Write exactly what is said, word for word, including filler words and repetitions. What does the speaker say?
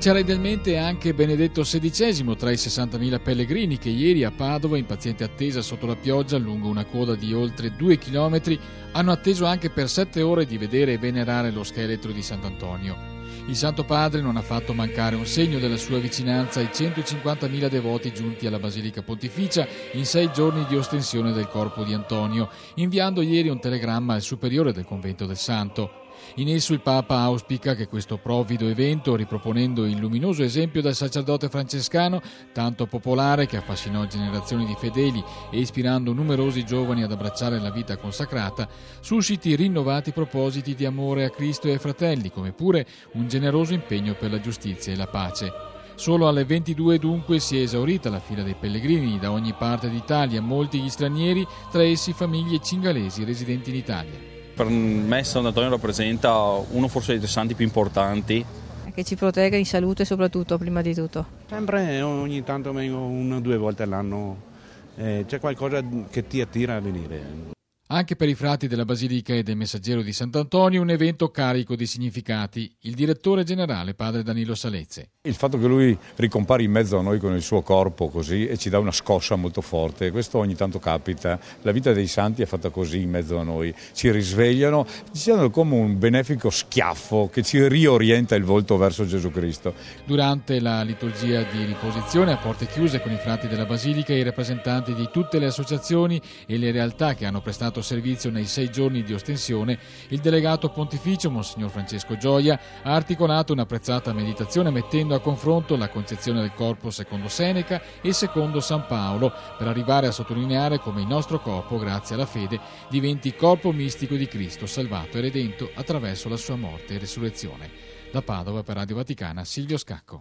C'era idealmente anche Benedetto sedicesimo tra i sessantamila pellegrini che ieri a Padova, in paziente attesa sotto la pioggia lungo una coda di oltre due chilometri, hanno atteso anche per sette ore di vedere e venerare lo scheletro di Sant'Antonio. Il Santo Padre non ha fatto mancare un segno della sua vicinanza ai centocinquantamila devoti giunti alla Basilica Pontificia in sei giorni di ostensione del corpo di Antonio, inviando ieri un telegramma al superiore del convento del Santo. In esso il Papa auspica che questo provvido evento, riproponendo il luminoso esempio del sacerdote francescano, tanto popolare che affascinò generazioni di fedeli e ispirando numerosi giovani ad abbracciare la vita consacrata, susciti rinnovati propositi di amore a Cristo e ai fratelli, come pure un generoso impegno per la giustizia e la pace. Solo alle ventidue dunque si è esaurita la fila dei pellegrini da ogni parte d'Italia, molti gli stranieri, tra essi famiglie cingalesi residenti in Italia. Per me Sant'Antonio rappresenta uno forse dei santi più importanti. Che ci protegga in salute soprattutto, prima di tutto. Sempre, ogni tanto vengo una o due volte all'anno, eh, c'è qualcosa che ti attira a venire. Anche per i frati della Basilica e del Messaggero di Sant'Antonio un evento carico di significati. Il direttore generale, padre Danilo Salezze. Il fatto che lui ricompare in mezzo a noi con il suo corpo così e ci dà una scossa molto forte, questo ogni tanto capita. La vita dei santi è fatta così in mezzo a noi, ci risvegliano, ci danno come un benefico schiaffo che ci riorienta il volto verso Gesù Cristo. Durante la liturgia di riposizione a porte chiuse con i frati della Basilica e i rappresentanti di tutte le associazioni e le realtà che hanno prestato servizio nei sei giorni di ostensione, il delegato pontificio Monsignor Francesco Gioia ha articolato un'apprezzata meditazione mettendo a confronto la concezione del corpo secondo Seneca e secondo San Paolo, per arrivare a sottolineare come il nostro corpo, grazie alla fede, diventi corpo mistico di Cristo, salvato e redento attraverso la sua morte e resurrezione. Da Padova per Radio Vaticana, Silvio Scacco.